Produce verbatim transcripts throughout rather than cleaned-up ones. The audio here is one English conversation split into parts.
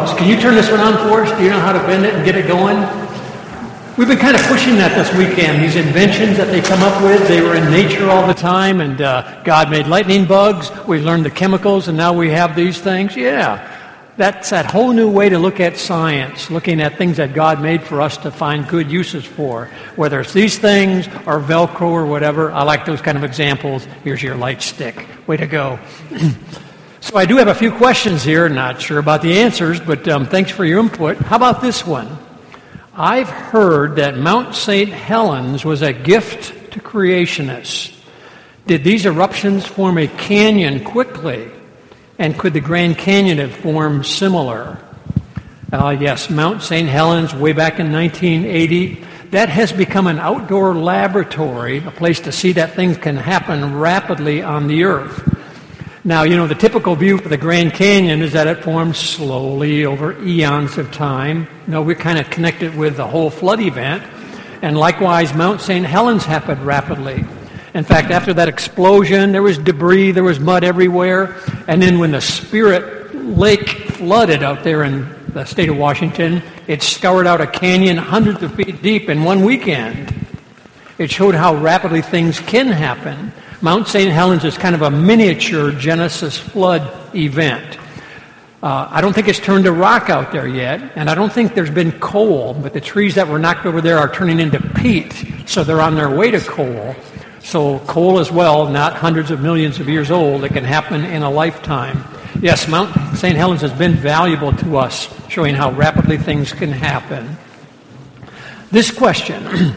bugs. Can you turn this one on for us? Do you know how to bend it and get it going? We've been kind of pushing that this weekend. These inventions that they come up with, they were in nature all the time, and uh, God made lightning bugs. We learned the chemicals, and now we have these things. Yeah, that's that whole new way to look at science, looking at things that God made for us to find good uses for, whether it's these things or Velcro or whatever. I like those kind of examples. Here's your light stick. Way to go. So I do have a few questions here. Not sure about the answers, but um, thanks for your input. How about this one? I've heard that Mount Saint Helens was a gift to creationists. Did these eruptions form a canyon quickly? And could the Grand Canyon have formed similar? Uh, yes, Mount Saint Helens, way back in nineteen eighty. That has become an outdoor laboratory, a place to see that things can happen rapidly on the Earth. Now, you know, the typical view for the Grand Canyon is that it forms slowly over eons of time. No, we're kind of connected with the whole flood event. And likewise, Mount Saint Helens happened rapidly. In fact, after that explosion, there was debris, there was mud everywhere. And then when the Spirit Lake flooded out there in the state of Washington, it scoured out a canyon hundreds of feet deep in one weekend. It showed how rapidly things can happen. Mount Saint Helens is kind of a miniature Genesis flood event. Uh, I don't think it's turned to rock out there yet, and I don't think there's been coal, but the trees that were knocked over there are turning into peat, so they're on their way to coal. So coal as well, not hundreds of millions of years old. It can happen in a lifetime. Yes, Mount Saint Helens has been valuable to us, showing how rapidly things can happen. This question...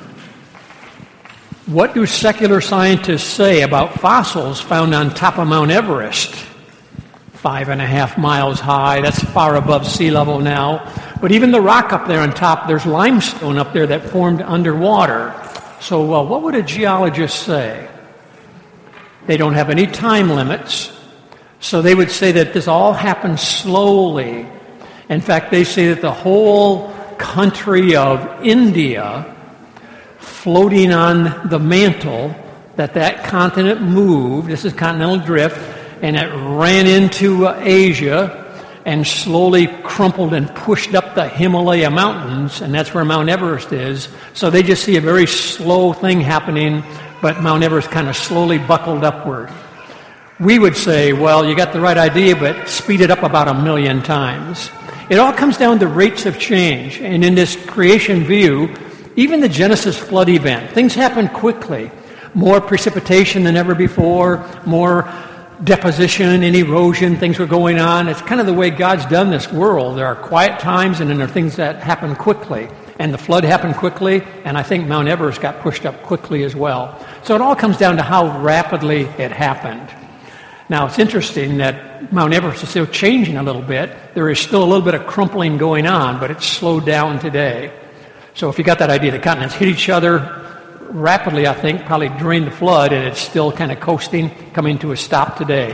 What do secular scientists say about fossils found on top of Mount Everest? Five and a half miles high. That's far above sea level now. But even the rock up there on top, there's limestone up there that formed underwater. So uh, what would a geologist say? They don't have any time limits. So they would say that this all happened slowly. In fact, they say that the whole country of India, floating on the mantle, that that continent moved, this is continental drift, and it ran into uh, Asia and slowly crumpled and pushed up the Himalaya mountains, and that's where Mount Everest is. So they just see a very slow thing happening, but Mount Everest kind of slowly buckled upward. We would say, well, you got the right idea, but speed it up about a million times. It all comes down to rates of change, and in this creation view, even the Genesis flood event, things happen quickly. More precipitation than ever before, more deposition and erosion, things were going on. It's kind of the way God's done this world. There are quiet times and then there are things that happen quickly. And the flood happened quickly, and I think Mount Everest got pushed up quickly as well. So it all comes down to how rapidly it happened. Now, it's interesting that Mount Everest is still changing a little bit. There is still a little bit of crumpling going on, but it's slowed down today. So if you got that idea, the continents hit each other rapidly, I think, probably during the flood, and it's still kind of coasting, coming to a stop today.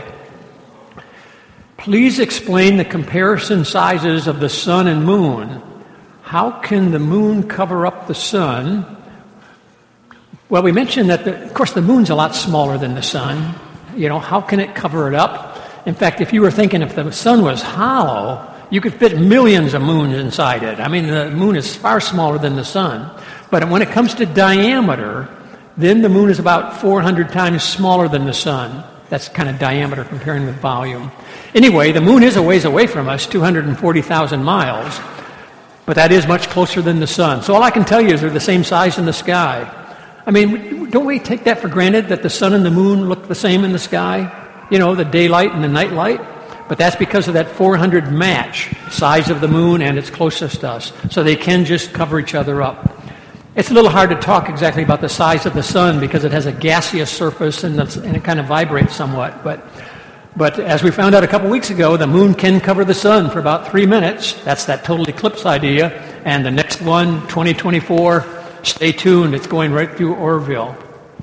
Please explain the comparison sizes of the sun and moon. How can the moon cover up the sun? Well, we mentioned that, the, of course, the moon's a lot smaller than the sun. You know, how can it cover it up? In fact, if you were thinking if the sun was hollow, you could fit millions of moons inside it. I mean, the moon is far smaller than the sun. But when it comes to diameter, then the moon is about four hundred times smaller than the sun. That's kind of diameter comparing with volume. Anyway, the moon is a ways away from us, two hundred forty thousand miles. But that is much closer than the sun. So all I can tell you is they're the same size in the sky. I mean, don't we take that for granted, that the sun and the moon look the same in the sky? You know, the daylight and the nightlight? But that's because of that four hundred match, size of the moon and its closest to us. So they can just cover each other up. It's a little hard to talk exactly about the size of the sun because it has a gaseous surface and, and it kind of vibrates somewhat. But but as we found out a couple weeks ago, the moon can cover the sun for about three minutes. That's that total eclipse idea. And the next one, twenty twenty-four, stay tuned. It's going right through Orville.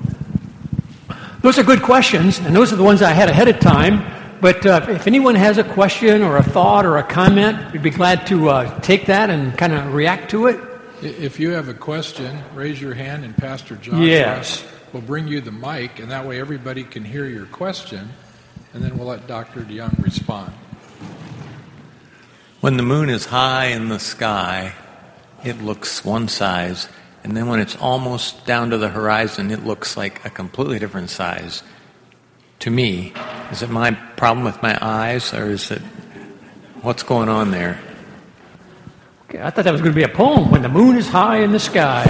Those are good questions, and those are the ones I had ahead of time. But uh, if anyone has a question or a thought or a comment, we'd be glad to uh, take that and kind of react to it. If you have a question, raise your hand and Pastor John yes. will bring you the mic, and that way everybody can hear your question, and then we'll let Doctor DeYoung respond. When the moon is high in the sky, it looks one size, and then when it's almost down to the horizon, it looks like a completely different size. To me, is it my problem with my eyes, or is it what's going on there? Okay, I thought that was going to be a poem. When the moon is high in the sky.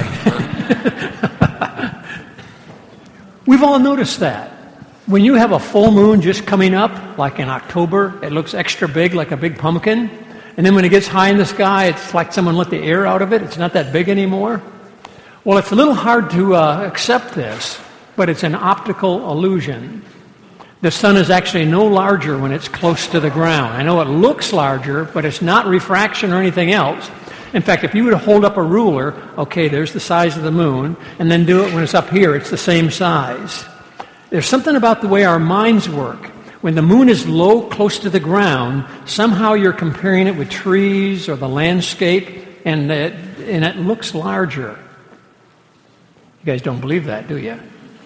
We've all noticed that. When you have a full moon just coming up, like in October, it looks extra big, like a big pumpkin. And then when it gets high in the sky, it's like someone let the air out of it. It's not that big anymore. Well, it's a little hard to uh, accept this, but it's an optical illusion. The sun is actually no larger when it's close to the ground. I know it looks larger, but it's not refraction or anything else. In fact, if you were to hold up a ruler, okay, there's the size of the moon, and then do it when it's up here, it's the same size. There's something about the way our minds work. When the moon is low, close to the ground, somehow you're comparing it with trees or the landscape, and it, and it looks larger. You guys don't believe that, do you?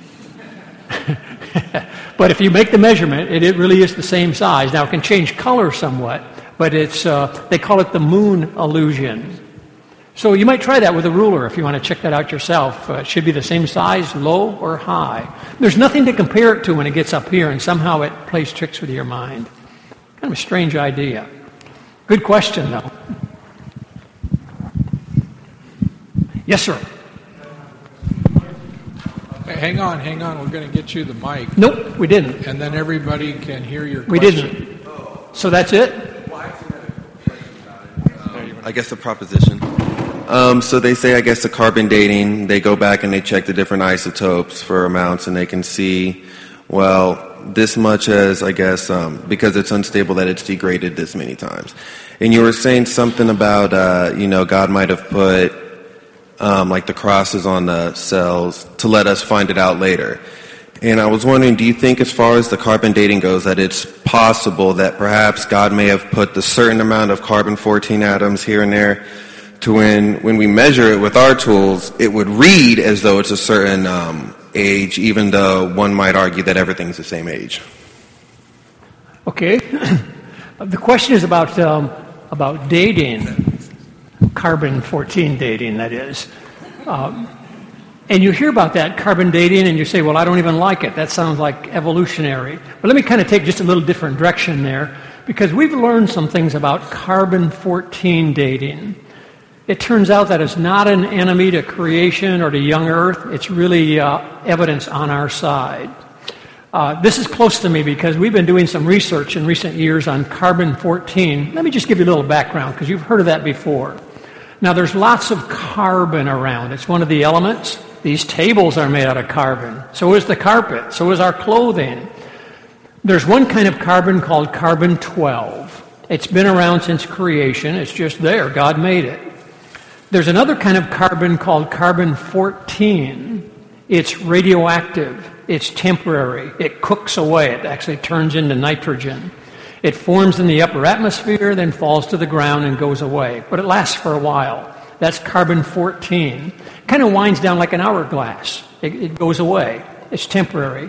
But if you make the measurement, it, it really is the same size. Now, it can change color somewhat, but it's uh, they call it the moon illusion. So you might try that with a ruler if you want to check that out yourself. Uh, it should be the same size, low or high. There's nothing to compare it to when it gets up here, and somehow it plays tricks with your mind. Kind of a strange idea. Good question, though. Yes, sir. Hey, hang on, hang on. We're going to get you the mic. Nope, we didn't. And then everybody can hear your We question. didn't. So that's it? I guess the proposition. Um, so they say, I guess, the carbon dating, they go back and they check the different isotopes for amounts, and they can see, well, this much as, I guess, um, because it's unstable, that it's degraded this many times. And you were saying something about, uh, you know, God might have put, um, like, the crosses on the cells to let us find it out later. And I was wondering, do you think, as far as the carbon dating goes, that it's possible that perhaps God may have put the certain amount of carbon fourteen atoms here and there to when, when we measure it with our tools, it would read as though it's a certain um, age, even though one might argue that everything's the same age? Okay. The question is about um, about dating, carbon fourteen dating, that is. Um, and you hear about that, carbon dating, and you say, well, I don't even like it. That sounds like evolutionary. But let me kind of take just a little different direction there, because we've learned some things about carbon fourteen dating. It turns out that it's not an enemy to creation or to young Earth. It's really uh, evidence on our side. Uh, this is close to me because we've been doing some research in recent years on carbon fourteen. Let me just give you a little background because you've heard of that before. Now, there's lots of carbon around. It's one of the elements. These tables are made out of carbon. So is the carpet. So is our clothing. There's one kind of carbon called carbon twelve. It's been around since creation. It's just there. God made it. There's another kind of carbon called carbon fourteen. It's radioactive. It's temporary. It cooks away. It actually turns into nitrogen. It forms in the upper atmosphere, then falls to the ground and goes away. But it lasts for a while. That's carbon fourteen. Kind of winds down like an hourglass. It, it goes away. It's temporary.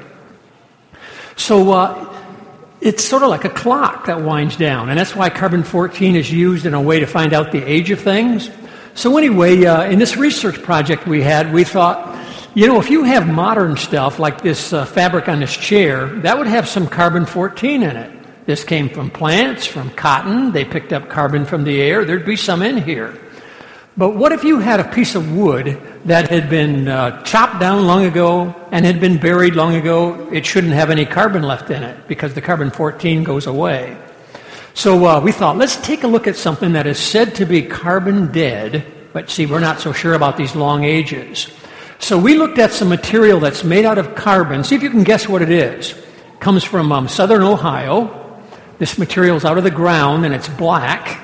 So uh, it's sort of like a clock that winds down. And that's why carbon fourteen is used in a way to find out the age of things. So anyway, uh, in this research project we had, we thought, you know, if you have modern stuff like this uh, fabric on this chair, that would have some carbon fourteen in it. This came from plants, from cotton. They picked up carbon from the air. There'd be some in here. But what if you had a piece of wood that had been uh, chopped down long ago and had been buried long ago? It shouldn't have any carbon left in it because the carbon fourteen goes away. So uh, we thought, let's take a look at something that is said to be carbon dead, but see, we're not so sure about these long ages. So we looked at some material that's made out of carbon. See if you can guess what it is. It comes from um, southern Ohio. This material is out of the ground, and it's black.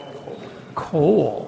Coal.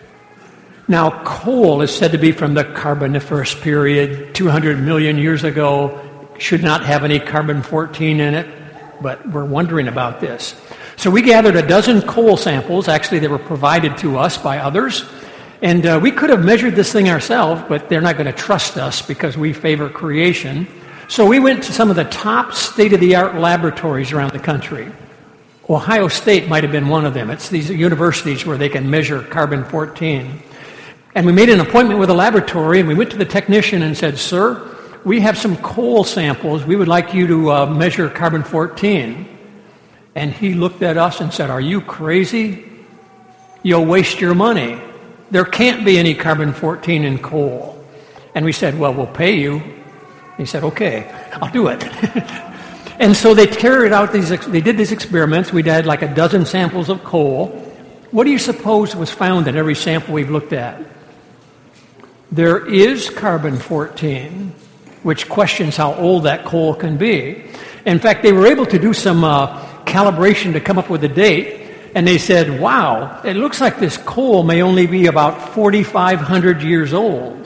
Now, coal is said to be from the Carboniferous period, two hundred million years ago. Should not have any carbon fourteen in it, but we're wondering about this. So we gathered a dozen coal samples. Actually, they were provided to us by others. And uh, we could have measured this thing ourselves, but they're not going to trust us because we favor creation. So we went to some of the top state-of-the-art laboratories around the country. Ohio State might have been one of them. It's these universities where they can measure carbon fourteen. And we made an appointment with a laboratory, and we went to the technician and said, "Sir, we have some coal samples. We would like you to uh, measure carbon fourteen. And he looked at us and said, "Are you crazy? You'll waste your money. There can't be any carbon fourteen in coal." And we said, "Well, we'll pay you." He said, "Okay, I'll do it." And so they carried out these, they did these experiments. We had like a dozen samples of coal. What do you suppose was found in every sample we've looked at? There is carbon fourteen, which questions how old that coal can be. In fact, they were able to do some uh, calibration to come up with a date, and they said, "Wow, it looks like this coal may only be about forty-five hundred years old."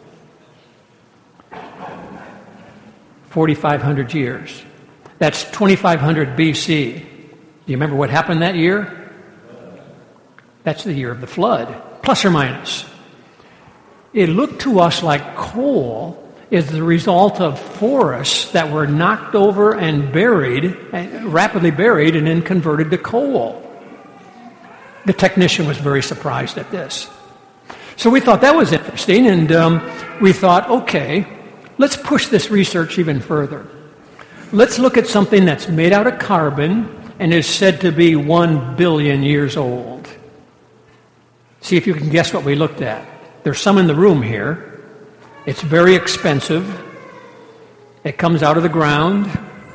forty-five hundred years. That's twenty-five hundred B C. Do you remember what happened that year? That's the year of the flood, plus or minus. It looked to us like coal is the result of forests that were knocked over and buried, rapidly buried, and then converted to coal. The technician was very surprised at this. So we thought that was interesting, and um, we thought, okay, let's push this research even further. Let's look at something that's made out of carbon and is said to be one billion years old. See if you can guess what we looked at. There's some in the room here. It's very expensive. It comes out of the ground.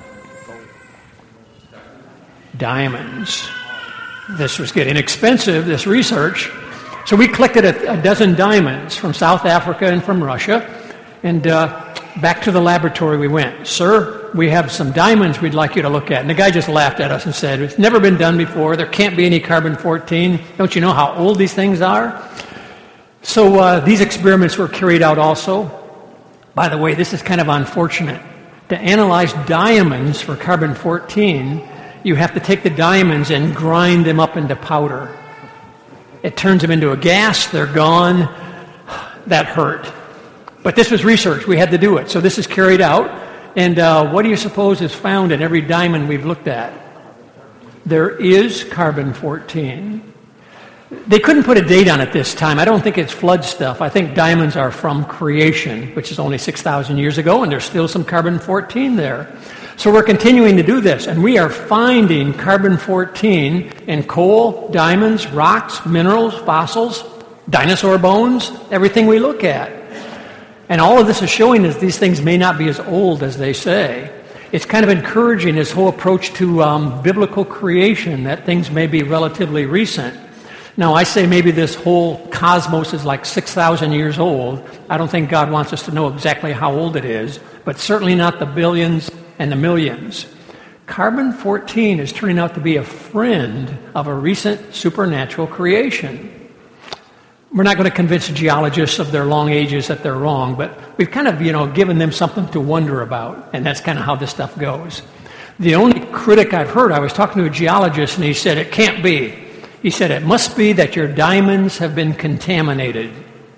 Diamonds. This was getting expensive, this research. So we collected a, a dozen diamonds from South Africa and from Russia. And uh, back to the laboratory we went. "Sir, we have some diamonds we'd like you to look at." And the guy just laughed at us and said, "It's never been done before. There can't be any carbon fourteen. Don't you know how old these things are?" So uh, these experiments were carried out also. By the way, this is kind of unfortunate. To analyze diamonds for carbon fourteen, you have to take the diamonds and grind them up into powder. It turns them into a gas. They're gone. That hurt. But this was research. We had to do it. So this is carried out. And uh, what do you suppose is found in every diamond we've looked at? There is carbon fourteen. They couldn't put a date on it this time. I don't think it's flood stuff. I think diamonds are from creation, which is only six thousand years ago, and there's still some carbon fourteen there. So we're continuing to do this, and we are finding carbon fourteen in coal, diamonds, rocks, minerals, fossils, dinosaur bones, everything we look at. And all of this is showing us these things may not be as old as they say. It's kind of encouraging this whole approach to um, biblical creation, that things may be relatively recent. Now, I say maybe this whole cosmos is like six thousand years old. I don't think God wants us to know exactly how old it is, but certainly not the billions and the millions. Carbon fourteen is turning out to be a friend of a recent supernatural creation. We're not going to convince geologists of their long ages that they're wrong, but we've kind of, you know, given them something to wonder about, and that's kind of how this stuff goes. The only critic I've heard, I was talking to a geologist, and he said, "It can't be." He said, "It must be that your diamonds have been contaminated."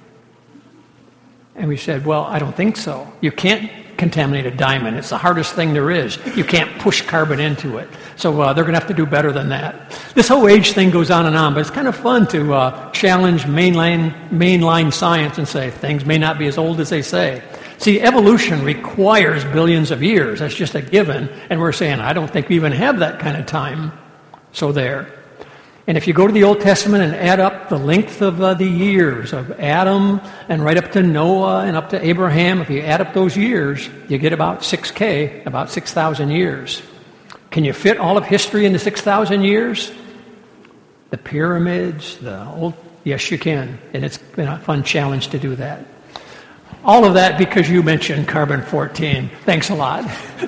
And we said, "Well, I don't think so. You can't contaminate a diamond. It's the hardest thing there is. You can't push carbon into it." So uh, they're going to have to do better than that. This whole age thing goes on and on, but it's kind of fun to uh, challenge mainline, mainline science and say things may not be as old as they say. See, evolution requires billions of years. That's just a given. And we're saying, I don't think we even have that kind of time. So there. And if you go to the Old Testament and add up the length of uh, the years of Adam and right up to Noah and up to Abraham, if you add up those years, you get about six K, about six thousand years. Can you fit all of history into six thousand years? The pyramids, the old... Yes, you can. And it's been a fun challenge to do that. All of that because you mentioned carbon fourteen. Thanks a lot.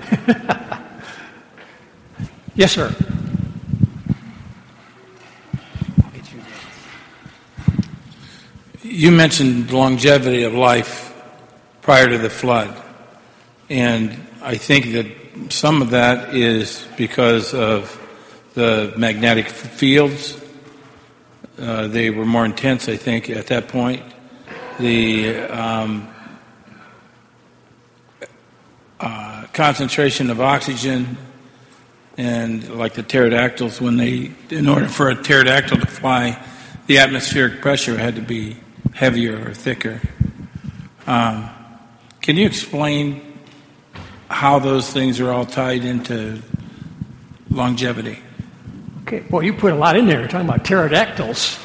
Yes, sir. You mentioned longevity of life prior to the flood, and I think that some of that is because of the magnetic fields. Uh, they were more intense, I think, at that point. The um, uh, concentration of oxygen And like the pterodactyls, when they, in order for a pterodactyl to fly, the atmospheric pressure had to be heavier or thicker. Um, can you explain how those things are all tied into longevity? Okay, well, you put a lot in there. You're talking about pterodactyls.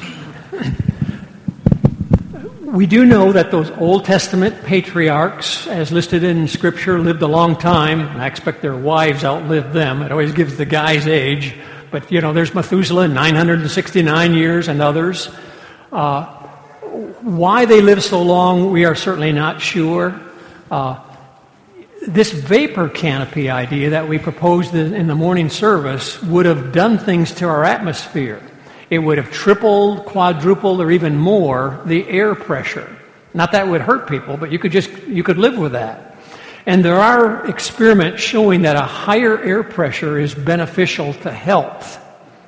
We do know that those Old Testament patriarchs, as listed in Scripture, lived a long time, and I expect their wives outlived them. It always gives the guy's age. But, you know, there's Methuselah, nine hundred sixty-nine years, and others. Uh, why they live so long, we are certainly not sure. Uh, this vapor canopy idea that we proposed in the morning service would have done things to our atmosphere. It would have tripled, quadrupled, or even more the air pressure. Not that it would hurt people, but you could just you could live with that. And there are experiments showing that a higher air pressure is beneficial to health.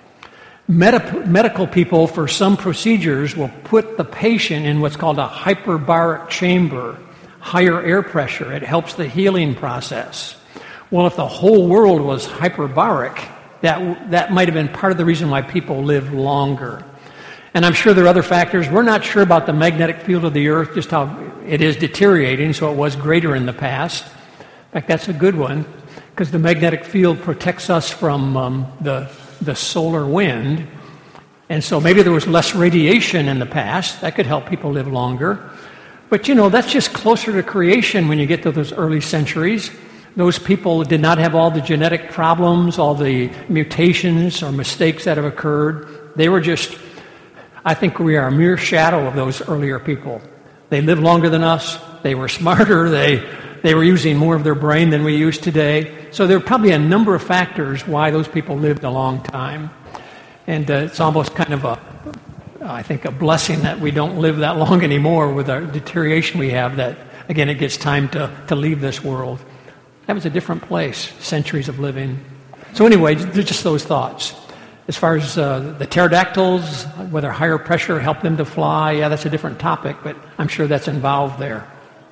Medi- medical people, for some procedures, will put the patient in what's called a hyperbaric chamber, higher air pressure. It helps the healing process. Well, if the whole world was hyperbaric, that that might have been part of the reason why people live longer. And I'm sure there are other factors. We're not sure about the magnetic field of the Earth, just how it is deteriorating, so it was greater in the past. In fact, that's a good one, because the magnetic field protects us from um, the, the solar wind. And so maybe there was less radiation in the past. That could help people live longer. But, you know, that's just closer to creation when you get to those early centuries. Those people did not have all the genetic problems, all the mutations or mistakes that have occurred. They were just, I think we are a mere shadow of those earlier people. They lived longer than us. They were smarter. They they were using more of their brain than we use today. So there are probably a number of factors why those people lived a long time. And uh, it's almost kind of a, I think, a blessing that we don't live that long anymore with our deterioration we have, that, again, it gets time to, to leave this world. That was a different place, centuries of living. So anyway, they're just those thoughts. As far as uh, the pterodactyls, whether higher pressure helped them to fly, yeah, that's a different topic, but I'm sure that's involved there.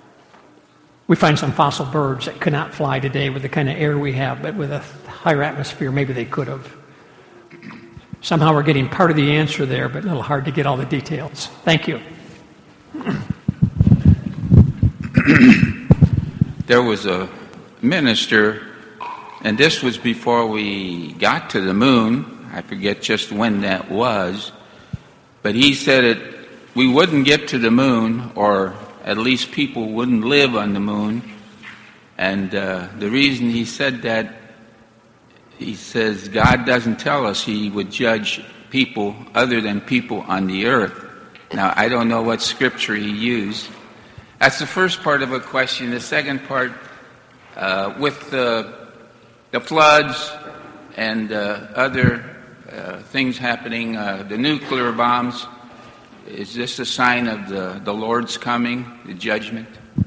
We find some fossil birds that could not fly today with the kind of air we have, but with a higher atmosphere, maybe they could have. Somehow we're getting part of the answer there, but a little hard to get all the details. Thank you. There was a minister, and this was before we got to the moon. I forget just when that was, but he said it, we wouldn't get to the moon, or at least people wouldn't live on the moon. And uh, the reason he said that, he says God doesn't tell us he would judge people other than people on the earth. Now, I don't know what scripture he used. That's the first part of a question. The second part, Uh, with the, the floods and uh, other uh, things happening, uh, the nuclear bombs, is this a sign of the, the Lord's coming, the judgment?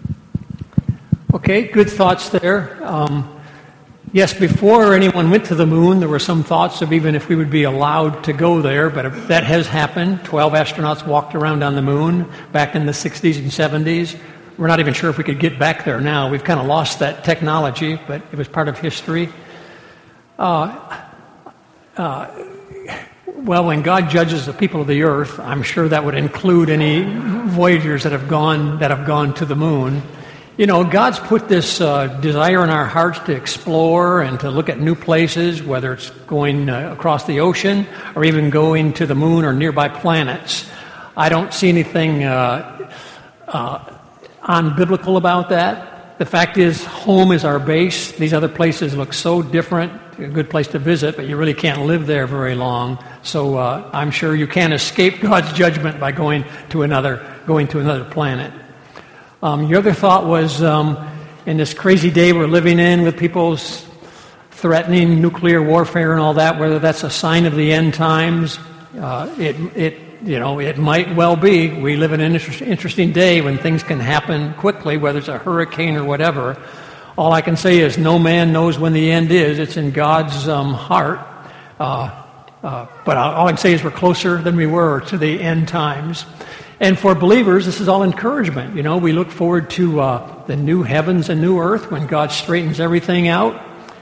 Okay, good thoughts there. Um, yes, before anyone went to the moon, there were some thoughts of even if we would be allowed to go there, but that has happened. Twelve astronauts walked around on the moon back in the sixties and seventies. We're not even sure if we could get back there now. We've kind of lost that technology, but it was part of history. Uh, uh, well, when God judges the people of the earth, I'm sure that would include any voyagers that have gone that have gone to the moon. You know, God's put this uh, desire in our hearts to explore and to look at new places, whether it's going uh, across the ocean or even going to the moon or nearby planets. I don't see anything uh, uh, unbiblical about that. The fact is, home is our base. These other places look so different. A good place to visit, but you really can't live there very long. So uh, I'm sure you can't escape God's judgment by going to another going to another planet. Um, your other thought was, um, in this crazy day we're living in with people threatening nuclear warfare and all that, whether that's a sign of the end times. Uh, it, it, you know, it might well be. We live in an inter- interesting day when things can happen quickly, whether it's a hurricane or whatever. All I can say is no man knows when the end is. It's in God's um, heart. Uh, uh, but all I can say is we're closer than we were to the end times. And for believers, this is all encouragement. You know, we look forward to uh, the new heavens and new earth when God straightens everything out.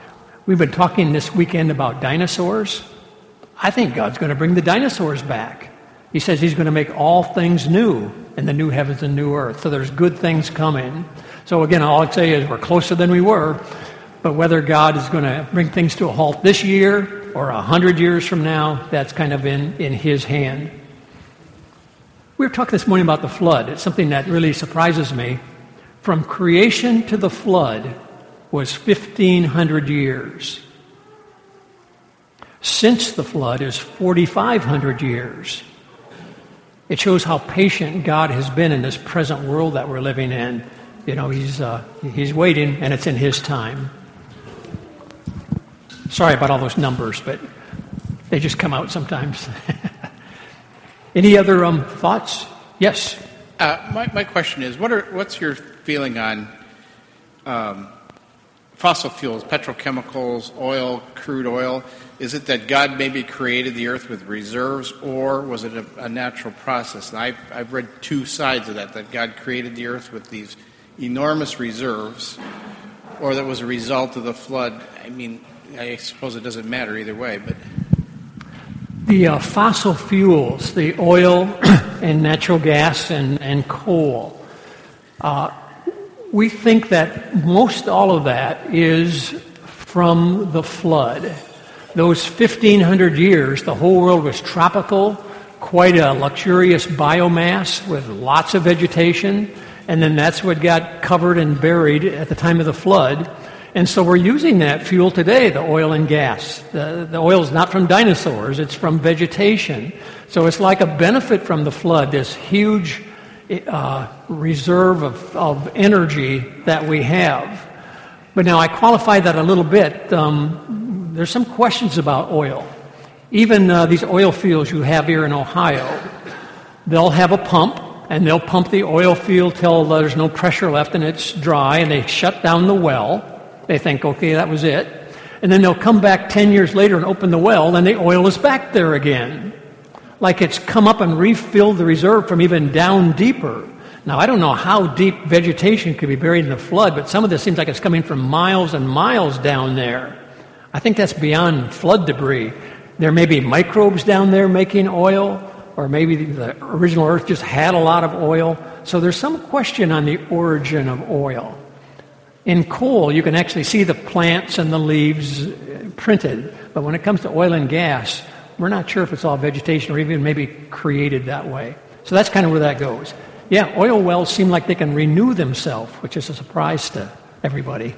We've been talking this weekend about dinosaurs. I think God's going to bring the dinosaurs back. He says he's going to make all things new in the new heavens and new earth. So there's good things coming. So again, all I'd say is we're closer than we were. But whether God is going to bring things to a halt this year or a hundred years from now, that's kind of in, in his hand. We were talking this morning about the flood. It's something that really surprises me. From creation to the flood was fifteen hundred years. Since the flood is forty-five hundred years. It shows how patient God has been in this present world that we're living in. You know, he's uh, he's waiting, and it's in his time. Sorry about all those numbers, but they just come out sometimes. Any other um, thoughts? Yes. Uh, my my question is, what are what's your feeling on um, fossil fuels, petrochemicals, oil, crude oil? Is it that God maybe created the earth with reserves, or was it a, a natural process? And I've, I've read two sides of that, that God created the earth with these enormous reserves, or that was a result of the flood. I mean, I suppose it doesn't matter either way, but... The uh, fossil fuels, the oil and natural gas and, and coal, uh, we think that most all of that is from the flood. Those fifteen hundred years, the whole world was tropical, quite a luxurious biomass with lots of vegetation, and then that's what got covered and buried at the time of the flood. And so we're using that fuel today, the oil and gas. The, the oil is not from dinosaurs, it's from vegetation. So it's like a benefit from the flood, this huge uh, reserve of, of energy that we have. But now I qualify that a little bit. Um, there's some questions about oil. Even uh, these oil fields you have here in Ohio, they'll have a pump, and they'll pump the oil field till there's no pressure left and it's dry, and they shut down the well. They think, okay, that was it. And then they'll come back ten years later and open the well, and the oil is back there again. Like it's come up and refilled the reserve from even down deeper. Now, I don't know how deep vegetation could be buried in the flood, but some of this seems like it's coming from miles and miles down there. I think that's beyond flood debris. There may be microbes down there making oil, or maybe the original earth just had a lot of oil. So there's some question on the origin of oil. In coal, you can actually see the plants and the leaves printed, but when it comes to oil and gas, we're not sure if it's all vegetation or even maybe created that way. So that's kind of where that goes. Yeah, oil wells seem like they can renew themselves, which is a surprise to everybody.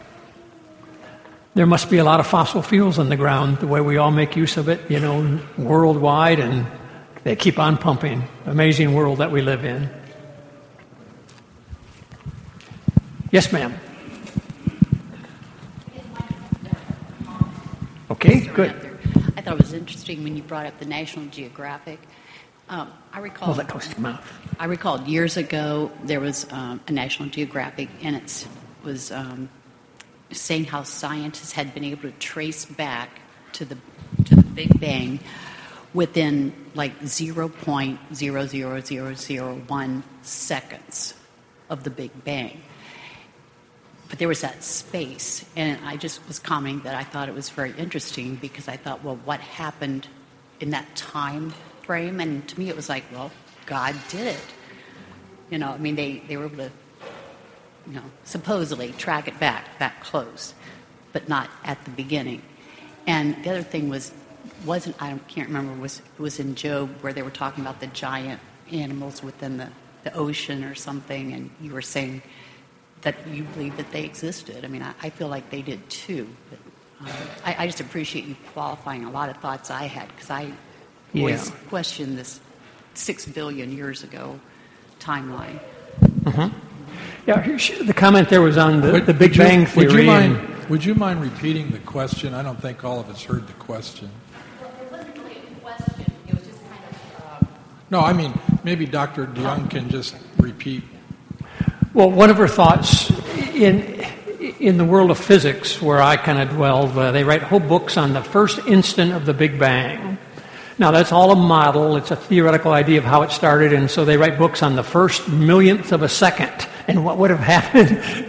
There must be a lot of fossil fuels in the ground, the way we all make use of it, you know, worldwide, and they keep on pumping. Amazing world that we live in. Yes, ma'am. Okay, good. I thought it was interesting when you brought up the National Geographic. Um, I recall. Hold that close to your mouth. I recall years ago there was um, a National Geographic, and it was um, saying how scientists had been able to trace back to the to the Big Bang within like zero point zero zero zero zero one seconds of the Big Bang. But there was that space, and I just was commenting that I thought it was very interesting because I thought, well, what happened in that time frame? And to me it was like, well, God did it. You know, I mean, they, they were able to, you know, supposedly track it back that close, but not at the beginning. And the other thing was, wasn't, I can't remember, was it was in Job where they were talking about the giant animals within the, the ocean or something, and you were saying that you believe that they existed. I mean, I, I feel like they did too. But um, I, I just appreciate you qualifying a lot of thoughts I had, because I yeah. always questioned this six billion years ago timeline. Mm-hmm. Yeah, the comment there was on the, would, the Big would you, Bang Theory. Would you, mind, and, would you mind repeating the question? I don't think all of us heard the question. Well, it wasn't really a question. It was just kind of... Um, no, I mean, maybe Doctor DeYoung can just repeat. Well, one of her thoughts in in the world of physics, where I kind of dwell, uh, they write whole books on the first instant of the Big Bang. Now, that's all a model. It's a theoretical idea of how it started, and so they write books on the first millionth of a second and what would have happened.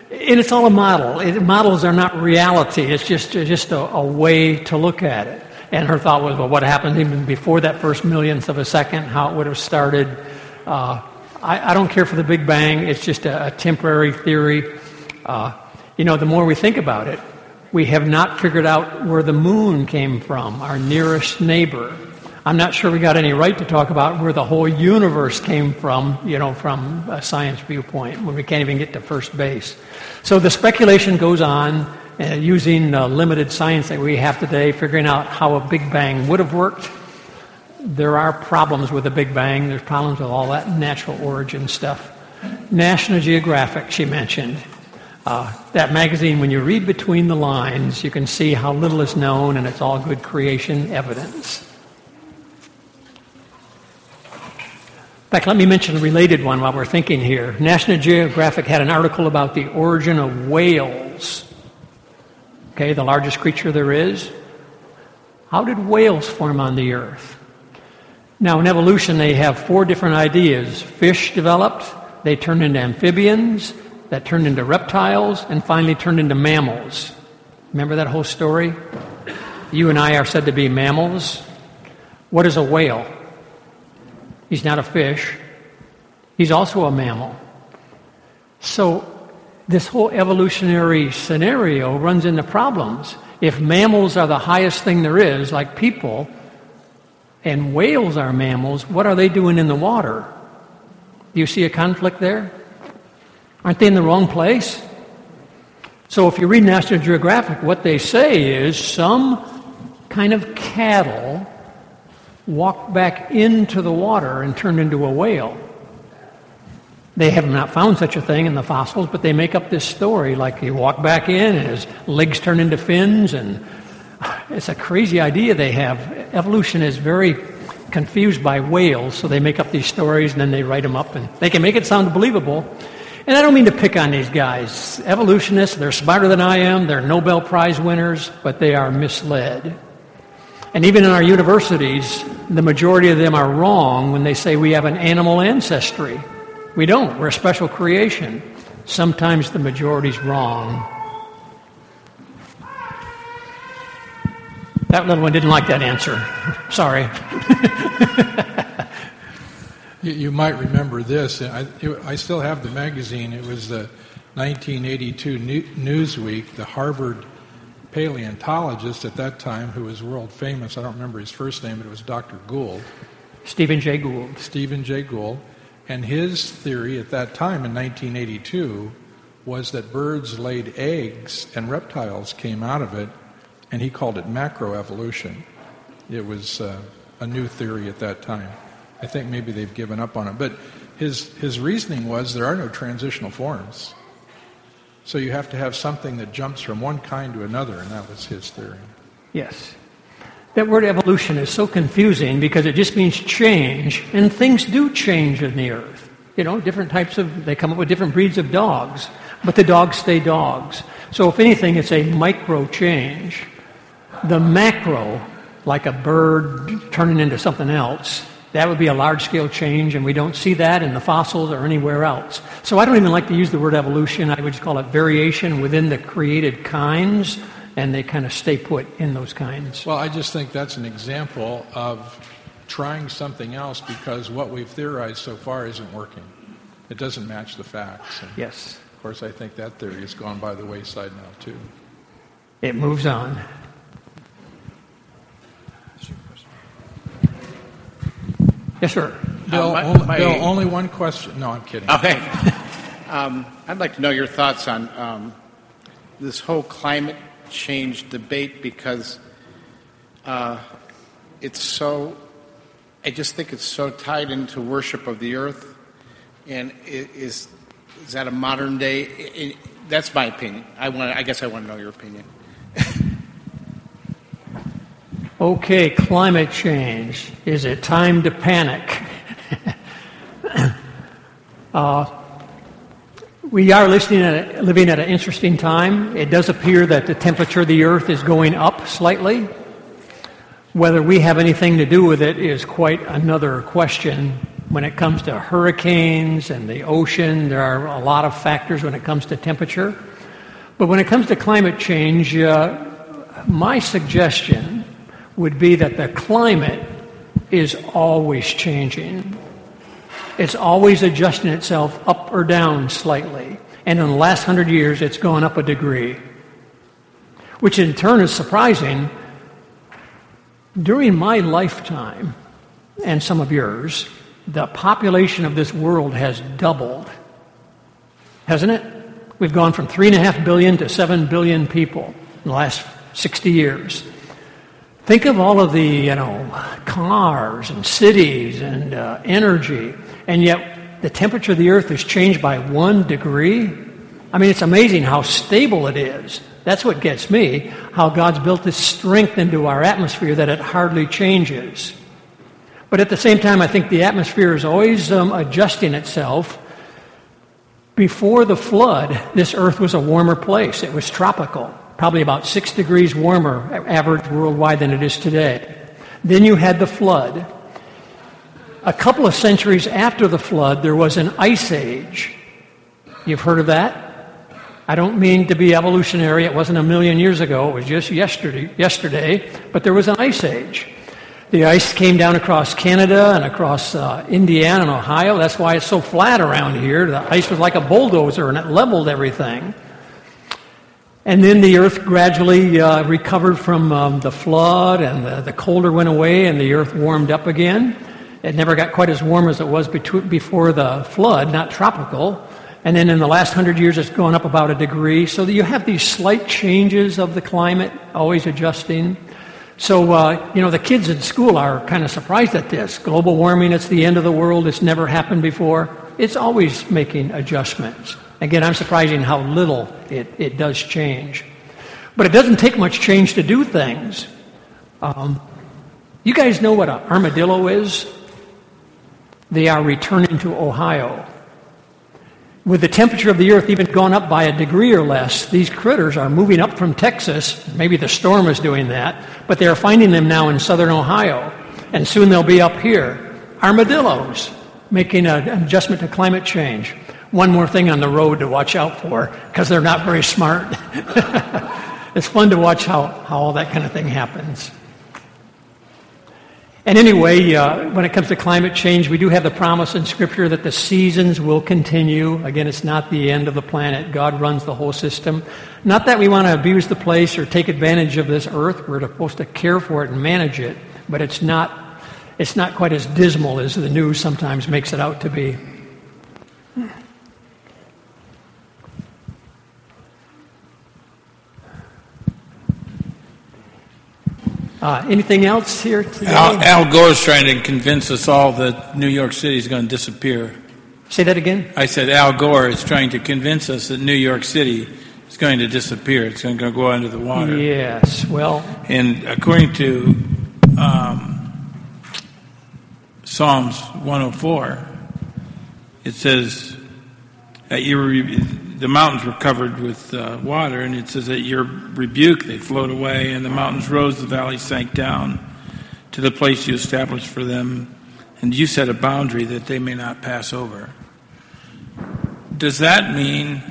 And it's all a model. It, models are not reality. It's just just a, a way to look at it. And her thought was, well, what happened even before that first millionth of a second, how it would have started. Uh, I, I don't care for the Big Bang. It's just a, a temporary theory. Uh, you know, the more we think about it, we have not figured out where the moon came from, our nearest neighbor. I'm not sure we got any right to talk about where the whole universe came from, you know, from a science viewpoint, when we can't even get to first base. So the speculation goes on, uh, using uh, limited science that we have today, figuring out how a Big Bang would have worked. There are problems with the Big Bang. There's problems with all that natural origin stuff. National Geographic, she mentioned. Uh, that magazine, when you read between the lines, you can see how little is known, and it's all good creation evidence. In fact, let me mention a related one while we're thinking here. National Geographic had an article about the origin of whales. Okay, the largest creature there is. How did whales form on the earth? Now, in evolution, they have four different ideas. Fish developed, they turned into amphibians, that turned into reptiles, and finally turned into mammals. Remember that whole story? You and I are said to be mammals. What is a whale? He's not a fish. He's also a mammal. So this whole evolutionary scenario runs into problems. If mammals are the highest thing there is, like people, and whales are mammals, what are they doing in the water? Do you see a conflict there? Aren't they in the wrong place? So if you read National Geographic, what they say is some kind of cattle walked back into the water and turned into a whale. They have not found such a thing in the fossils, but they make up this story like he walked back in and his legs turned into fins, and it's a crazy idea they have. Evolution is very confused by whales, so they make up these stories and then they write them up, and they can make it sound believable. And I don't mean to pick on these guys. Evolutionists, they're smarter than I am, they're Nobel Prize winners, but they are misled. And even in our universities, the majority of them are wrong when they say we have an animal ancestry. We don't. We're a special creation. Sometimes the majority's wrong. That little one didn't like that answer. Sorry. you, you might remember this. I, it, I still have the magazine. It was the nineteen eighty-two New, Newsweek, the Harvard paleontologist at that time who was world famous. I don't remember his first name, but it was Doctor Gould. Stephen Jay Gould. Stephen Jay Gould. And his theory at that time in nineteen eighty-two was that birds laid eggs and reptiles came out of it, and he called it macroevolution. It was uh, a new theory at that time. I think maybe they've given up on it. But his, his reasoning was there are no transitional forms. So you have to have something that jumps from one kind to another, and that was his theory. Yes. That word evolution is so confusing because it just means change, and things do change in the earth. You know, different types of, they come up with different breeds of dogs, but the dogs stay dogs. So if anything, it's a micro change. The macro, like a bird turning into something else, that would be a large-scale change, and we don't see that in the fossils or anywhere else. So I don't even like to use the word evolution. I would just call it variation within the created kinds, and they kind of stay put in those kinds. Well, I just think that's an example of trying something else because what we've theorized so far isn't working. It doesn't match the facts. And yes. Of course, I think that theory has gone by the wayside now, too. It moves on. Yes, sir. Bill, Um, my- only, my- Bill, only one question. No, I'm kidding. Okay. um, I'd like to know your thoughts on um, this whole climate change debate because uh, it's so, I just think it's so tied into worship of the earth. And it is is that a modern day? It, that's my opinion. I want. I guess I want to know your opinion. Okay, climate change. Is it time to panic? uh, we are listening at a, living at an interesting time. It does appear that the temperature of the earth is going up slightly. Whether we have anything to do with it is quite another question. When it comes to hurricanes and the ocean, there are a lot of factors when it comes to temperature. But when it comes to climate change, uh, my suggestion would be that the climate is always changing. It's always adjusting itself up or down slightly. And in the last hundred years, it's gone up a degree, which in turn is surprising. During my lifetime, and some of yours, the population of this world has doubled, hasn't it? We've gone from three and a half billion to seven billion people in the last sixty years. Think of all of the, you know, cars and cities and uh, energy, and yet the temperature of the earth has changed by one degree. I mean, it's amazing how stable it is. That's what gets me, how God's built this strength into our atmosphere that it hardly changes. But at the same time, I think the atmosphere is always um, adjusting itself. Before the flood, this earth was a warmer place. It was tropical, probably about six degrees warmer average worldwide than it is today. Then you had the flood. A couple of centuries after the flood, there was an ice age. You've heard of that? I don't mean to be evolutionary. It wasn't a million years ago. It was just yesterday, yesterday. But there was an ice age. The ice came down across Canada and across uh, Indiana and Ohio. That's why it's so flat around here. The ice was like a bulldozer, and it leveled everything. And then the earth gradually uh, recovered from um, the flood, and the, the colder went away, and the earth warmed up again. It never got quite as warm as it was betw- before the flood, not tropical. And then in the last hundred years, it's gone up about a degree. So that you have these slight changes of the climate, always adjusting. So, uh, you know, the kids in school are kind of surprised at this. Global warming, it's the end of the world. It's never happened before. It's always making adjustments. Again, I'm surprised in how little it, it does change. But it doesn't take much change to do things. Um, you guys know what an armadillo is? They are returning to Ohio. With the temperature of the earth even gone up by a degree or less, these critters are moving up from Texas. Maybe the storm is doing that, but they are finding them now in southern Ohio, and soon they'll be up here. Armadillos, making an adjustment to climate change. One more thing on the road to watch out for, because they're not very smart. It's fun to watch how, how all that kind of thing happens. And anyway, uh, when it comes to climate change, we do have the promise in Scripture that the seasons will continue. Again, it's not the end of the planet. God runs the whole system. Not that we want to abuse the place or take advantage of this earth. We're supposed to care for it and manage it, but it's not, it's not quite as dismal as the news sometimes makes it out to be. Uh, anything else here today? Al, Al Gore's trying to convince us all that New York City is going to disappear. Say that again? I said Al Gore is trying to convince us that New York City is going to disappear. It's going to go under the water. Yes, well... And according to um, Psalms one oh four, it says that you were, the mountains were covered with uh, water, and it says that your rebuke, they flowed away, and the mountains rose, the valleys sank down to the place you established for them, and you set a boundary that they may not pass over. Does that mean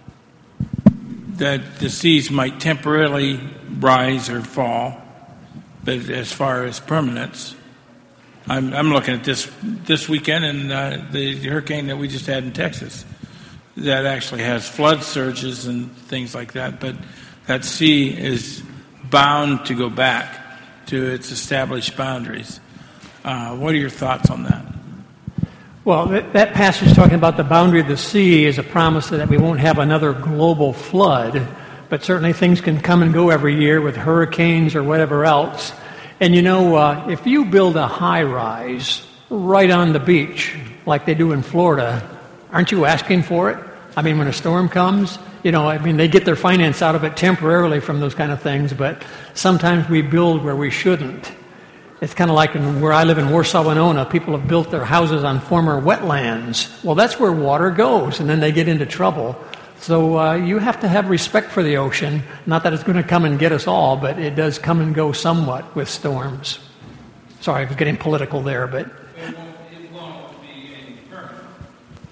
that the seas might temporarily rise or fall, but as far as permanence? I'm, I'm looking at this this weekend and uh, the hurricane that we just had in Texas. That actually has flood surges and things like that, but that sea is bound to go back to its established boundaries. Uh, what are your thoughts on that? Well, that, that passage talking about the boundary of the sea is a promise that we won't have another global flood, but certainly things can come and go every year with hurricanes or whatever else. And you know, uh, if you build a high-rise right on the beach, like they do in Florida, aren't you asking for it? I mean, when a storm comes, you know, I mean, they get their finance out of it temporarily from those kind of things, but sometimes we build where we shouldn't. It's kind of like in, where I live in Warsaw, Winona, people have built their houses on former wetlands. Well, that's where water goes, and then they get into trouble. So uh, you have to have respect for the ocean. Not that it's going to come and get us all, but it does come and go somewhat with storms. Sorry, I was getting political there, but... It won't, it won't be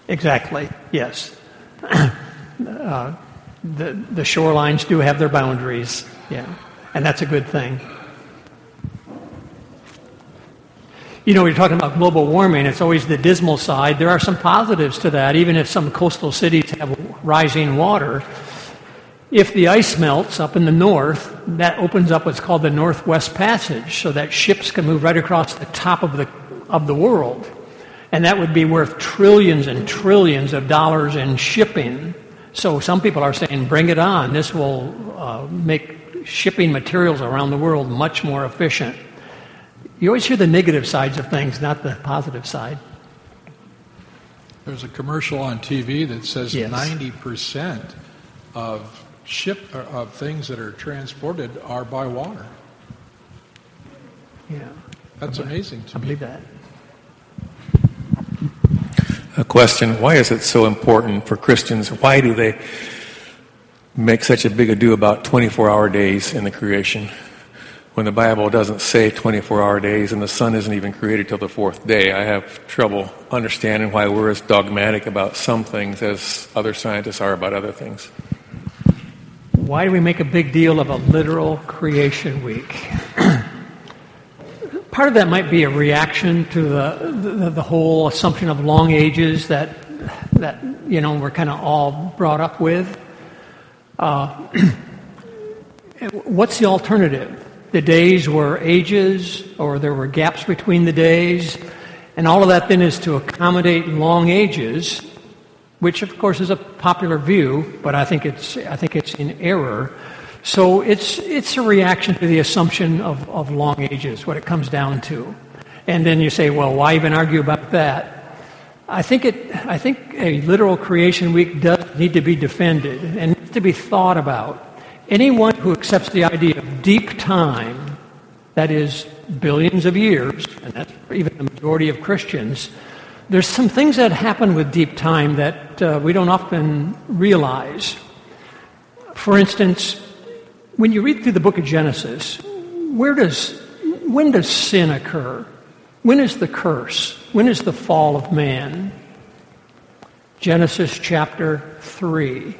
Exactly, yes. uh, the, the shorelines do have their boundaries, yeah, and that's a good thing. You know, you're talking about global warming, it's always the dismal side. There are some positives to that, even if some coastal cities have rising water. If the ice melts up in the north, that opens up what's called the Northwest Passage, so that ships can move right across the top of the of the world. And that would be worth trillions and trillions of dollars in shipping. So some people are saying, bring it on. This will uh, make shipping materials around the world much more efficient. You always hear the negative sides of things, not the positive side. There's a commercial on T V that says yes. ninety percent of ship of things that are transported are by water. Yeah. That's amazing to I me. believe that. A question, why is it so important for Christians? Why do they make such a big ado about twenty-four hour days in the creation when the Bible doesn't say twenty-four hour days and the sun isn't even created till the fourth day? I have trouble understanding why we're as dogmatic about some things as other scientists are about other things. Why do we make a big deal of a literal creation week? Part of that might be a reaction to the, the the whole assumption of long ages that that you know we're kind of all brought up with. Uh, what's the alternative? The days were ages, or there were gaps between the days, and all of that then is to accommodate long ages, which of course is a popular view, but I think it's I think it's in error. So it's it's a reaction to the assumption of, of long ages, what it comes down to. And then you say, well, why even argue about that? I think it I think a literal creation week does need to be defended and needs to be thought about. Anyone who accepts the idea of deep time, that is billions of years, and that's even the majority of Christians, there's some things that happen with deep time that uh, we don't often realize. For instance, when you read through the book of Genesis, where does, when does sin occur? When is the curse? When is the fall of man? Genesis chapter three.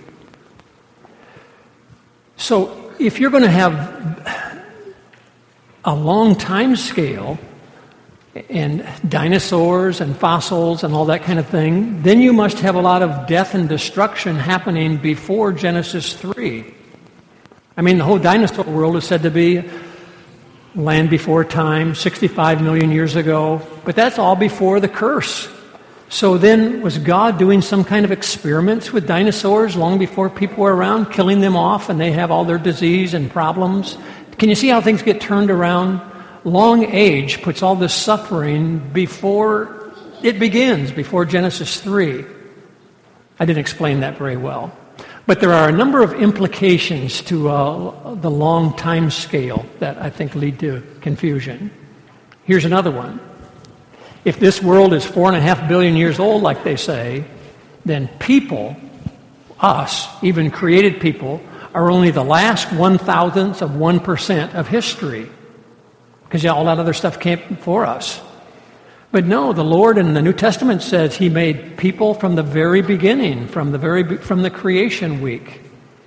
So if you're going to have a long time scale and dinosaurs and fossils and all that kind of thing, then you must have a lot of death and destruction happening before Genesis three. I mean, the whole dinosaur world is said to be land before time, sixty-five million years ago, but that's all before the curse. So then, was God doing some kind of experiments with dinosaurs long before people were around, killing them off, and they have all their disease and problems? Can you see how things get turned around? Long age puts all this suffering before it begins, before Genesis three. I didn't explain that very well. But there are a number of implications to uh, the long time scale that I think lead to confusion. Here's another one. If this world is four and a half billion years old, like they say, then people, us, even created people, are only the last one thousandth of one percent of history, because all that other stuff came before us. But no, the Lord in the New Testament says He made people from the very beginning, from the very from the creation week.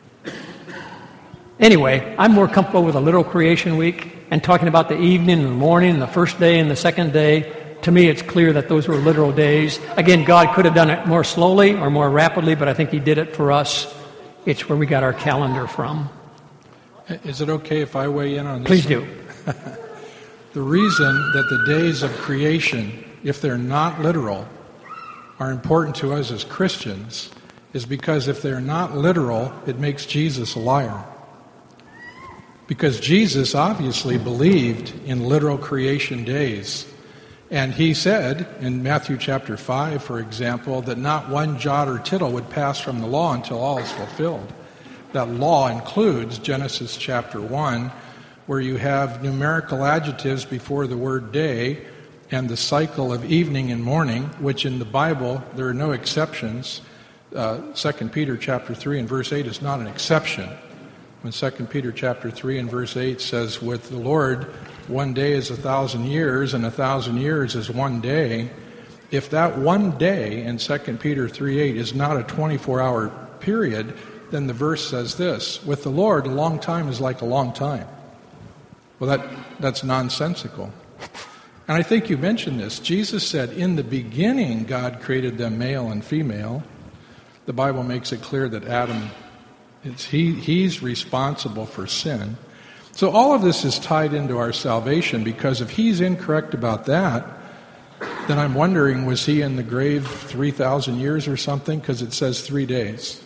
Anyway, I'm more comfortable with a literal creation week and talking about the evening and the morning and the first day and the second day. To me, it's clear that those were literal days. Again, God could have done it more slowly or more rapidly, but I think He did it for us. It's where we got our calendar from. Is it okay if I weigh in on this? Please do. The reason that the days of creation, if they're not literal, are important to us as Christians is because if they're not literal, it makes Jesus a liar. Because Jesus obviously believed in literal creation days. And He said in Matthew chapter five, for example, that not one jot or tittle would pass from the law until all is fulfilled. That law includes Genesis chapter one, where you have numerical adjectives before the word day and the cycle of evening and morning, which in the Bible there are no exceptions. Uh, Second Peter chapter three and verse eight is not an exception. When Second Peter chapter three and verse eight says, with the Lord, one day is a thousand years, and a thousand years is one day. if that one day in Second Peter three eight is not a twenty-four hour period, then the verse says this: with the Lord, a long time is like a long time. Well, that that's nonsensical. And I think you mentioned this. Jesus said, in the beginning, God created them male and female. The Bible makes it clear that Adam, it's, he, he's responsible for sin. So all of this is tied into our salvation, because if he's incorrect about that, then I'm wondering, was he in the grave three thousand years or something? Because it says three days.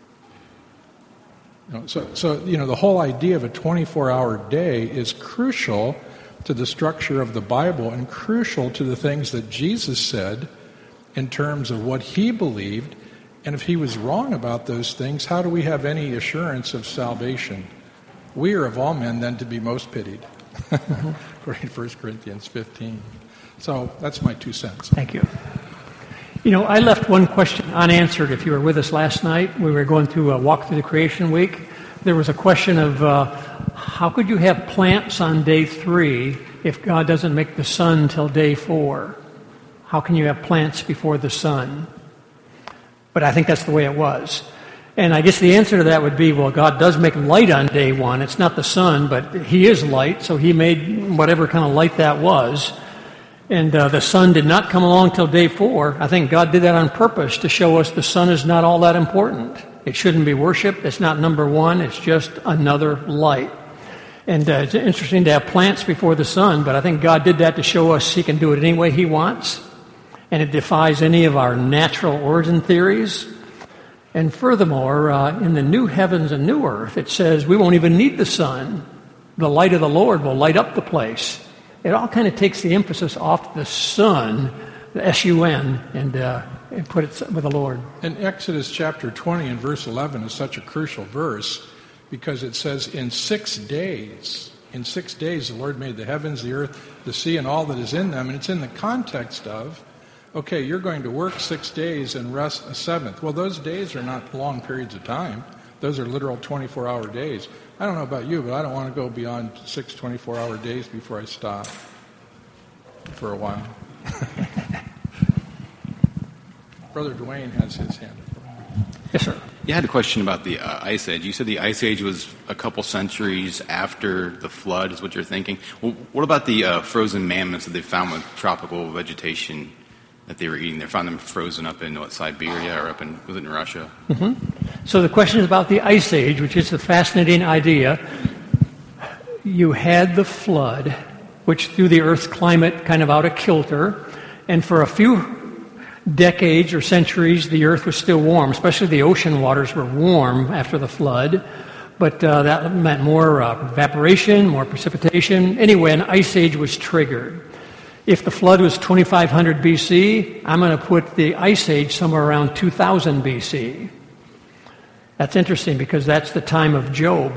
You know, so, so, you know, the whole idea of a twenty-four hour day is crucial to the structure of the Bible and crucial to the things that Jesus said in terms of what he believed. And if he was wrong about those things, how do we have any assurance of salvation? We are of all men then to be most pitied, according to First Corinthians fifteen. So that's my two cents. Thank you. You know, I left one question unanswered. If you were with us last night, we were going through a walk through the creation week. There was a question of uh, how could you have plants on day three if God doesn't make the sun till day four? How can you have plants before the sun? But I think that's the way it was. And I guess the answer to that would be, well, God does make light on day one. It's not the sun, but he is light, so he made whatever kind of light that was. And uh, the sun did not come along till day four. I think God did that on purpose to show us the sun is not all that important. It shouldn't be worshipped. It's not number one. It's just another light. And uh, it's interesting to have plants before the sun, but I think God did that to show us he can do it any way he wants. And it defies any of our natural origin theories. And furthermore, uh, in the new heavens and new earth, it says we won't even need the sun. The light of the Lord will light up the place. It all kind of takes the emphasis off the sun, the S U N, and, uh, and put it with the Lord. And Exodus chapter twenty and verse eleven is such a crucial verse because it says, in six days, in six days the Lord made the heavens, the earth, the sea, and all that is in them. And it's in the context of, okay, you're going to work six days and rest a seventh. Well, those days are not long periods of time. Those are literal twenty-four hour days. I don't know about you, but I don't want to go beyond six twenty-four hour days before I stop for a while. Brother Dwayne has his hand up. Yes, sir. You had a question about the uh, Ice Age. You said the Ice Age was a couple centuries after the flood, is what you're thinking. Well, what about the uh, frozen mammoths that they found with tropical vegetation that they were eating? They found them frozen up in, what, Siberia or up in, was it in Russia? Mm-hmm. So the question is about the Ice Age, which is a fascinating idea. You had the flood, which threw the Earth's climate kind of out of kilter, and for a few decades or centuries, the Earth was still warm, especially the ocean waters were warm after the flood, but uh, that meant more uh, evaporation, more precipitation. Anyway, an Ice Age was triggered. If the flood was twenty-five hundred B C, I'm going to put the Ice Age somewhere around two thousand B C. That's interesting because that's the time of Job.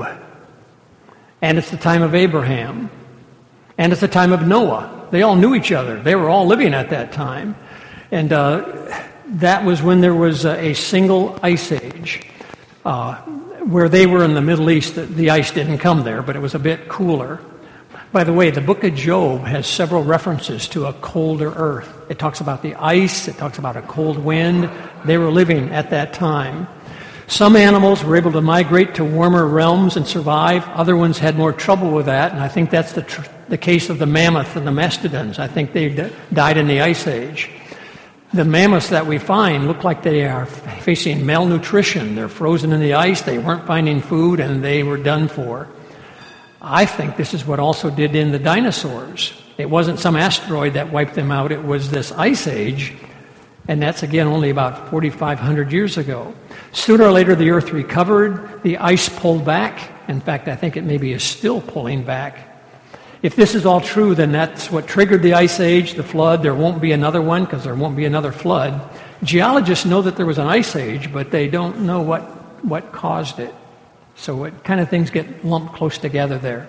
And it's the time of Abraham. And it's the time of Noah. They all knew each other. They were all living at that time. And uh, that was when there was a, a single ice age. Uh, where they were in the Middle East, the, the ice didn't come there, but it was a bit cooler. By the way, the book of Job has several references to a colder earth. It talks about the ice. It talks about a cold wind. They were living at that time. Some animals were able to migrate to warmer realms and survive. Other ones had more trouble with that, and I think that's the, tr- the case of the mammoth and the mastodons. I think they d- died in the Ice Age. The mammoths that we find look like they are f- facing malnutrition. They're frozen in the ice. They weren't finding food, and they were done for. I think this is what also did in the dinosaurs. It wasn't some asteroid that wiped them out. It was this Ice Age, and that's, again, only about forty-five hundred years ago. Sooner or later, the Earth recovered. The ice pulled back. In fact, I think it maybe is still pulling back. If this is all true, then that's what triggered the Ice Age, the flood. There won't be another one because there won't be another flood. Geologists know that there was an Ice Age, but they don't know what, what caused it. So it kind of things get lumped close together there.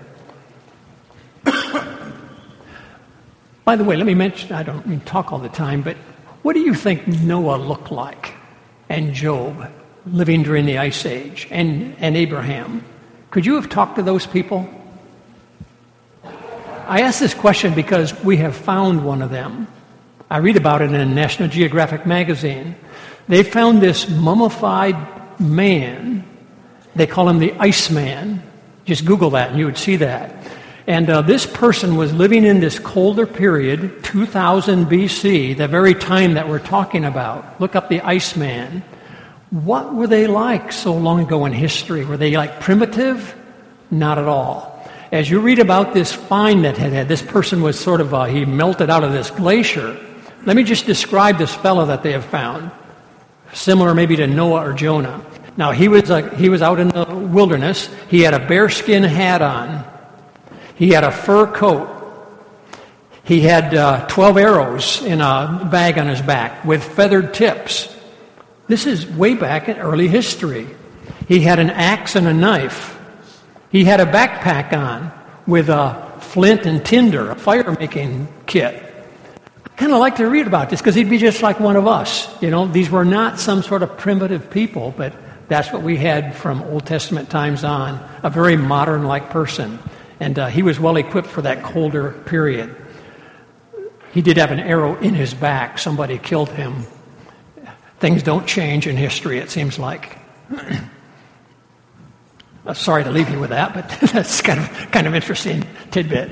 By the way, let me mention, I don't mean talk all the time, but what do you think Noah looked like and Job living during the Ice Age and, and Abraham? Could you have talked to those people? I ask this question because we have found one of them. I read about it in National Geographic magazine. They found this mummified man. They call him the Iceman. Just Google that and you would see that. And uh, this person was living in this colder period, two thousand B C, the very time that we're talking about. Look up the Iceman. What were they like so long ago in history? Were they like primitive? Not at all. As you read about this find that had had, this person was sort of, uh, he melted out of this glacier. Let me just describe this fellow that they have found. Similar maybe to Noah or Jonah. Now, he was, uh, he was out in the wilderness. He had a bearskin hat on. He had a fur coat. He had uh, twelve arrows in a bag on his back with feathered tips. This is way back in early history. He had an axe and a knife. He had a backpack on with a flint and tinder, a fire-making kit. I kind of like to read about this because he'd be just like one of us. You know, these were not some sort of primitive people, but that's what we had from Old Testament times on, a very modern-like person. And uh, he was well equipped for that colder period. He did have an arrow in his back. Somebody killed him. Things don't change in history, it seems like. Sorry to leave you with that, but that's kind of kind of interesting tidbit.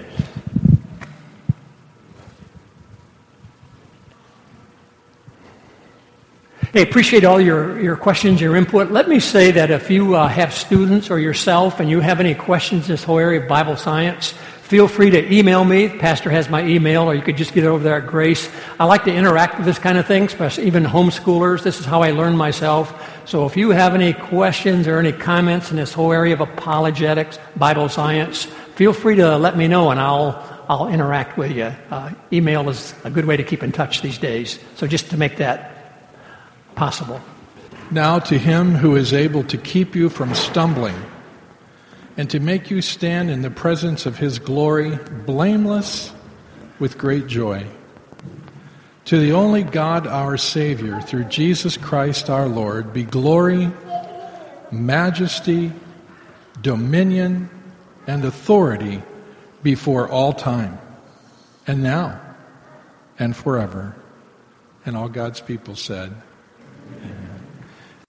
Hey, appreciate all your, your questions, your input. Let me say that if you uh, have students or yourself and you have any questions in this whole area of Bible science, feel free to email me. Pastor has my email, or you could just get it over there at Grace. I like to interact with this kind of thing, especially even homeschoolers. This is how I learn myself. So if you have any questions or any comments in this whole area of apologetics, Bible science, feel free to let me know, and I'll I'll interact with you. Uh, email is a good way to keep in touch these days. So just to make that possible. Now to him who is able to keep you from stumbling and to make you stand in the presence of his glory, blameless with great joy. To the only God, our Savior, through Jesus Christ our Lord, be glory, majesty, dominion, and authority before all time, and now, and forever. And all God's people said,